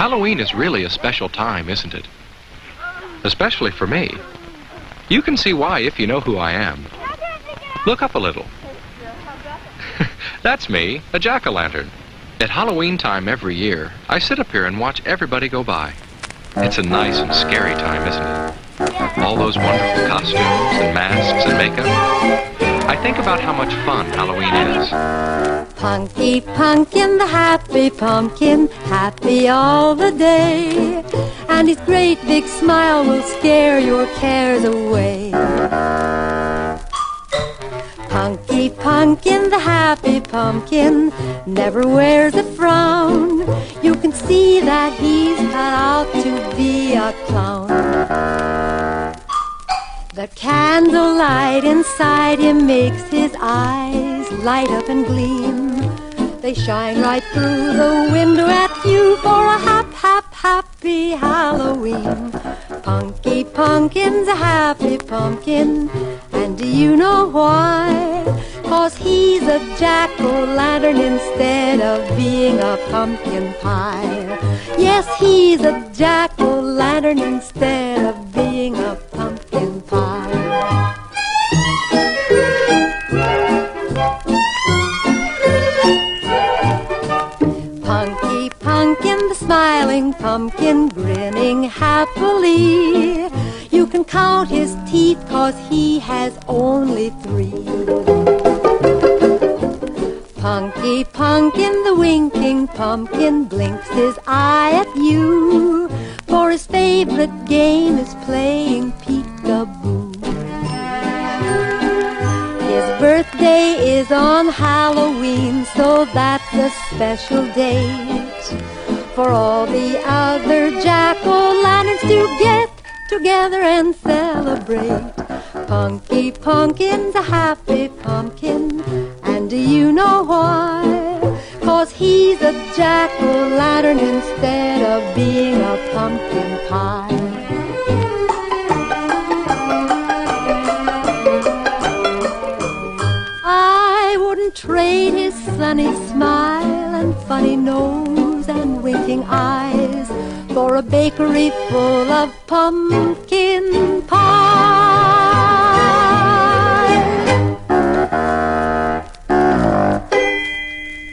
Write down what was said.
Halloween is really a special time, isn't it? Especially for me. You can see why if you know who I am. Look up a little. That's me, a jack-o'-lantern. At Halloween time every year, I sit up here and watch everybody go by. It's a nice and scary time, isn't it? All those wonderful costumes and masks and makeup. I think about how much fun Halloween is. Punky Pumpkin, the happy pumpkin, happy all the day. And his great big smile will scare your cares away. Punky Pumpkin, the happy pumpkin, never wears a frown. You can see that he's cut out to be a clown. The candlelight inside him makes his eyes light up and gleam. They shine right through the window at you for a happy Halloween. Punky Pumpkin's a happy pumpkin, and do you know why? 'Cause he's a jack-o'-lantern instead of being a pumpkin pie. Yes, he's a jack-o'-lantern instead of being a pumpkin pie. Punky Pumpkin, the smiling pumpkin, grinning happily. You can count his teeth 'cause he has only 3. Punky Pumpkin, the winking pumpkin, blinks his eye at you, for his favorite game is playing peek-a-boo. His birthday is on Halloween, so that's a special date for all the other jack-o'-lanterns to get together and celebrate. Punky Pumpkin's a happy pumpkin, and do you know why? 'Cause he's a jack-o'-lantern instead of being a pumpkin pie. I wouldn't trade his sunny smile and funny nose and winking eyes for a bakery full of pumpkin pie.